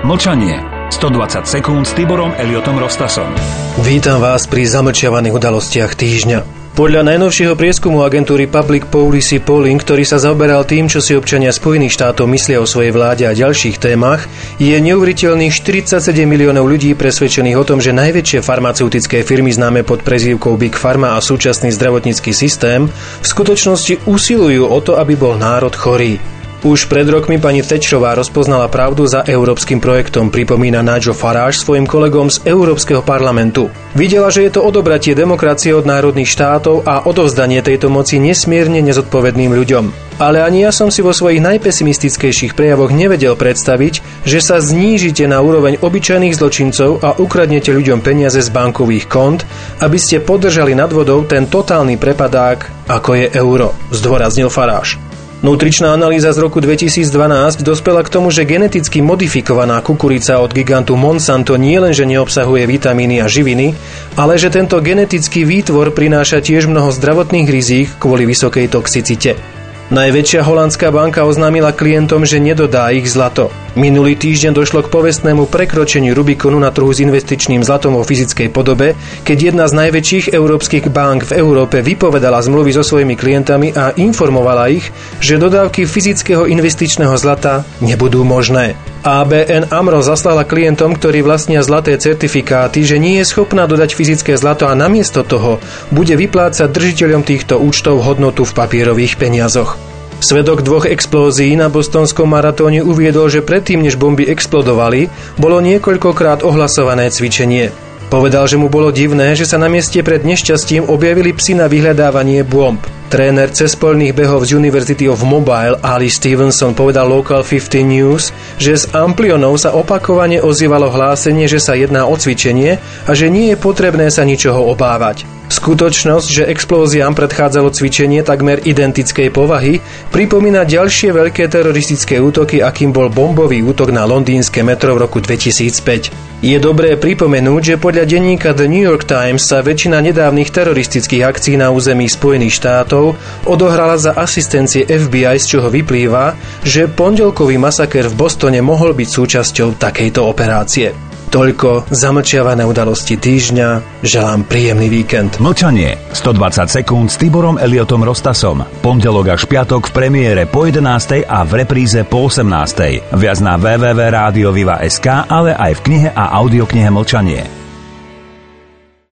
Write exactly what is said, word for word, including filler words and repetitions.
Mlčanie. stodvadsať sekúnd s Tiborom Elliotom Rostasom. Vítam vás pri zamlčiavaných udalostiach týždňa. Podľa najnovšieho prieskumu agentúry Public Policy Polling, ktorý sa zaoberal tým, čo si občania Spojených štátov myslia o svojej vláde a ďalších témach, je neuveriteľných štyridsaťsedem miliónov ľudí presvedčených o tom, že najväčšie farmaceutické firmy známe pod prezývkou Big Pharma a súčasný zdravotnícky systém v skutočnosti usilujú o to, aby bol národ chorý. Už pred rokmi pani Thatcherová rozpoznala pravdu za európskym projektom, pripomína Nigel Farage svojim kolegom z Európskeho parlamentu. Videla, že je to odobratie demokracie od národných štátov a odovzdanie tejto moci nesmierne nezodpovedným ľuďom. Ale ani ja som si vo svojich najpesimistickejších prejavoch nevedel predstaviť, že sa znížite na úroveň obyčajných zločincov a ukradnete ľuďom peniaze z bankových kont, aby ste podržali nad vodou ten totálny prepadák, ako je euro, zdôraznil Farage. Nutričná analýza z roku dvetisícdvanásť dospela k tomu, že geneticky modifikovaná kukurica od gigantu Monsanto nie len, že neobsahuje vitamíny a živiny, ale že tento genetický výtvor prináša tiež mnoho zdravotných rizík kvôli vysokej toxicite. Najväčšia holandská banka oznámila klientom, že nedodá ich zlato. Minulý týždeň došlo k povestnému prekročeniu Rubikonu na trhu s investičným zlatom vo fyzickej podobe, keď jedna z najväčších európskych bank v Európe vypovedala zmluvy so svojimi klientami a informovala ich, že dodávky fyzického investičného zlata nebudú možné. á bé en AMRO zaslala klientom, ktorí vlastnia zlaté certifikáty, že nie je schopná dodať fyzické zlato a namiesto toho bude vyplácať držiteľom týchto účtov hodnotu v papierových peniazoch. Svedok dvoch explózií na bostonskom maratóne uviedol, že predtým, než bomby explodovali, bolo niekoľkokrát ohlasované cvičenie. Povedal, že mu bolo divné, že sa na mieste pred nešťastím objavili psi na vyhľadávanie bomb. Tréner cezpoľných behov z University of Mobile Ali Stevenson povedal Local päťdesiat News, že z amplionov sa opakovane ozývalo hlásenie, že sa jedná o cvičenie a že nie je potrebné sa ničoho obávať. Skutočnosť, že explóziám predchádzalo cvičenie takmer identickej povahy, pripomína ďalšie veľké teroristické útoky, akým bol bombový útok na londýnske metro v roku dvetisícpäť. Je dobré pripomenúť, že podľa denníka The New York Times sa väčšina nedávnych teroristických akcií na území Spojených štátov odohrala za asistencie ef bí aj, z čoho vyplýva, že pondelkový masaker v Bostone mohol byť súčasťou takejto operácie. Toľko zamlčiavané udalosti týždňa. Želám príjemný víkend. Mlčanie. stodvadsať sekúnd s Tiborom Elliotom Rostasom. Pondelok až piatok v premiére po jedenástej a v repríze po osemnástej. Viac na w w w bodka rádio viva bodka es ká, ale aj v knihe a audioknihe Mlčanie.